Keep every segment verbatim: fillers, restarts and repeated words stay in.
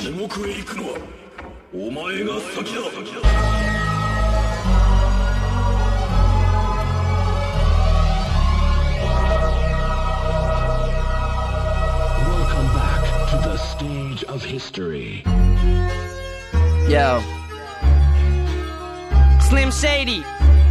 地獄へ行くのはお前が先だ。 Welcome back to the stage of history. Yo. Slim Shady.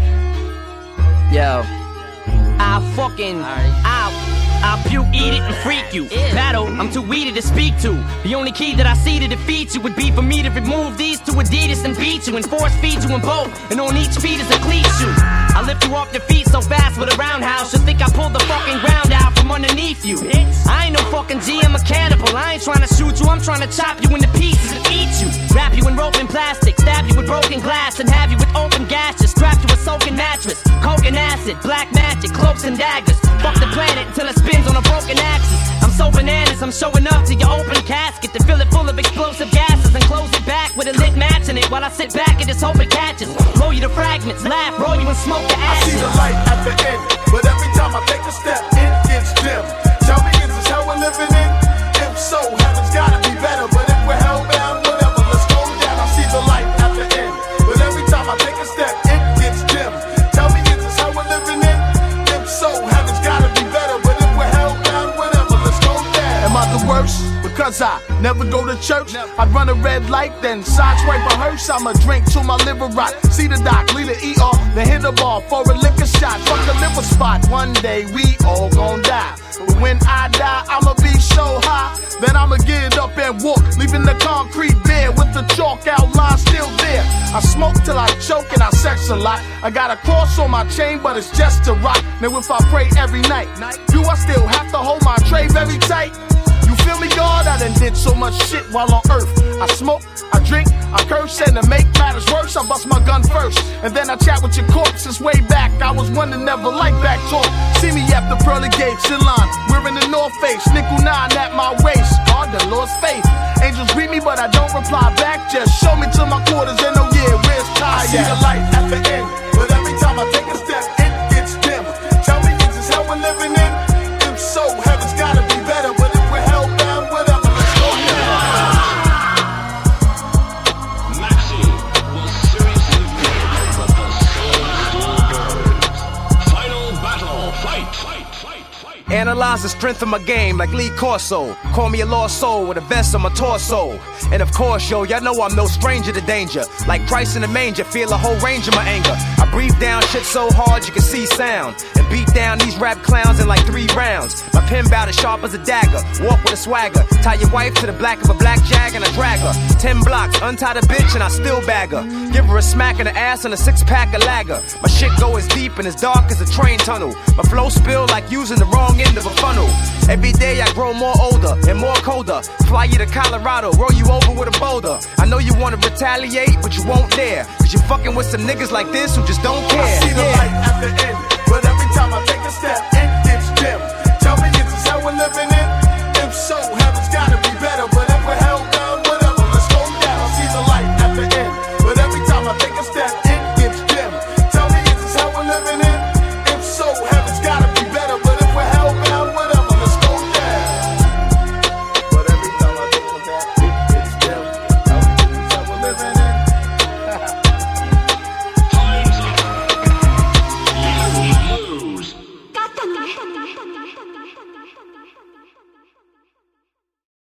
Yo. I'll fucking, I'll, I'll puke, eat it, and freak you. Battle, I'm too weedy to speak to. The only key that I see to defeat you would be for me to remove these two Adidas and beat you and force feed you in both. And on each feet is a cleat shoe. I lift you off your feet so fast with a roundhouse, you'll think I pulled the fucking ground out from underneath you. I ain't no fucking G, I'm a cannibal. I ain't trying to shoot you, I'm trying to chop you into pieces and eat you. Wrap you in rope and plastic, stab you with broken glass, and have you with open gashes. Strap you a soaking mattress, coke and acid, black magic, cloaks and daggers. Fuck the planet until it spins on a broken axis. I'm so bananas, I'm showing up to your open casket to fill it full of explosive gases and close it back with a lit match in it while I sit back and just hope it catches. Blow you to fragments, laugh, roll you and smoke the ashes. I see the light at the end, but every time I take a step, it gets dim. Tell me, is this how we're living in? If so, heaven's gotta be better, but if we're hellbound, whatever, let's go down. I see the light at the end, but every time I take a step, it gets dim. Tell me, is this how we're living in? If so, heaven's gotta be better, but if we're hellbound, whatever, let's go down. Am I the worst? Because I never go to church. I'd run a red light, then sideswipe a hearse. I'ma drink till my liver rot. See the doc, lead the E R, then hit the ball for a liquor shot. Fuck the liver spot. One day we all gon' die. But when I die, I'ma be so high that I'ma get up and walk, leaving the concrete bare with the chalk outline still there. I smoke till I choke and I sex a lot. I got a cross on my chain, but it's just a rock. Now if I pray every night, do I still have to hold my tray very tight? You feel me, God? I done did so much shit while on earth. I smoke, I drink, I curse, and to make matters worse, I bust my gun first. And then I chat with your corpse. Since way back, I was one that never liked back talk. See me at the pearly gates in line, wearing the North Face, nickel nine at my waist. God, the Lord's faith. Angels greet me, but I don't reply back. Just show me to my quarters and oh yeah, where's Ty? I see the light at the end, but every time I take a step, it gets dim. Tell me, is this how we're living in? If so, heaven's gotta be better, but if we're hellbound, whatever, let's go down. Maxi was seriously wounded, but the soul still burns. Final battle, fight, fight, fight, fight. Analyze the strength of my game like Lee Corso. Call me a lost soul with a vest on my torso. And of course, yo, y'all know I'm no stranger to danger. Like Christ in the manger, feel a whole range of my anger. I breathe down shit so hard you can see sound. And beat down these rap clowns in like three rounds. My pen bout as sharp as a dagger. Walk with a swagger. Tie your wife to the black of a black jag and I drag her. Ten blocks, untie the bitch and I still bag her. Give her a smack in the ass and a six pack of lager. My shit go as deep and as dark as a train tunnel. My flow spill like using the wrong end of a funnel. Every day I grow more older and more colder. Fly you to Colorado, roll you over with a boulder. I know you wanna retaliate, but you won't dare. Cause you're fucking with some niggas like this who just don't care. I see the yeah. light at the end, but every time I take a step,